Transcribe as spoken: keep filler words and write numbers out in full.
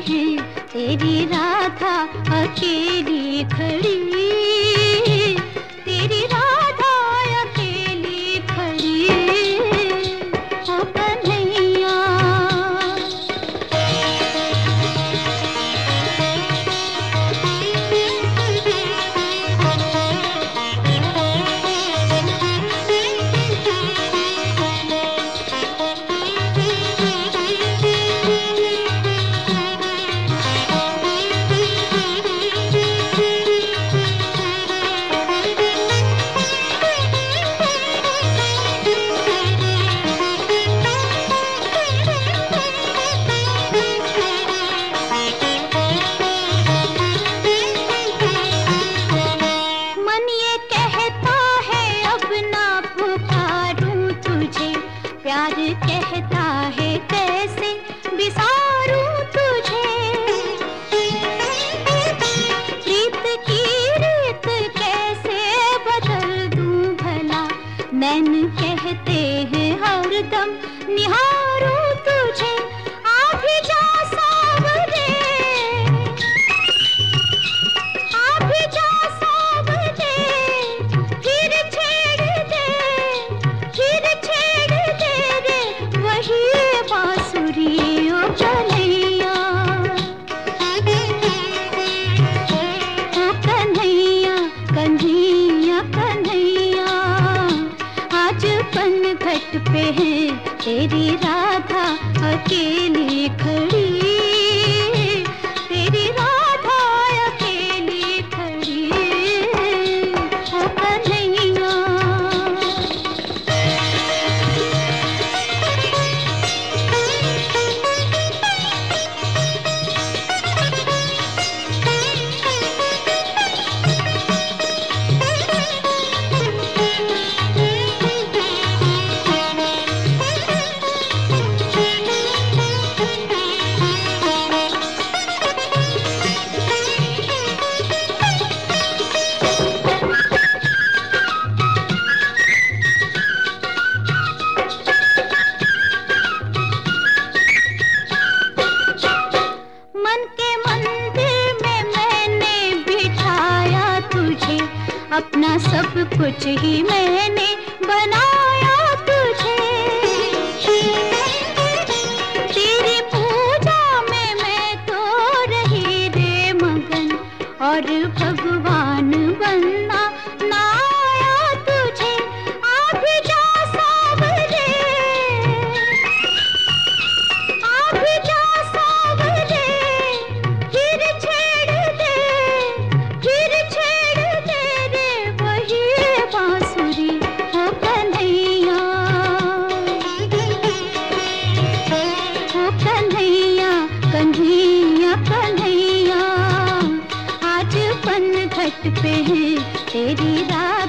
हैं, तेरी राधा अकेली खड़ी, तेरी राधा अकेली खड़ी, ओ कन्हैया। प्यार कहता है कैसे बिसारूं तुझे, प्रीत की रीत कैसे बदल दूं भला, नैन कहते हैं हरदम निहारूं तुझे। आ भी जा सावरे, आ भी जा सावरे, फिर छेड़ दे, फिर छेड़ दे रे वही बांसुरी, ओ कन्हैया, ओ कन्हैया, कन्हैया कन्हैया। आज पनघट पे है तेरी राधा अकेली खड़ी, तेरी राधा अकेली खड़ी, ओ कन्हैया। अपना सब कुछ ही मैंने बनाया तुझे, तेरी पूजा में मैं तो रही रे मगन, और भगवान बनना ना आया तुझे। आ भी जा सावरे, आ भी जा सावरे, फिर छेड़ दे, फिर छेड़ दे रे वही बांसुरी, ओ कन्हैया, ओ कन्हैया, कन्हैया कन्हैया। आज पनघट पे है तेरी रात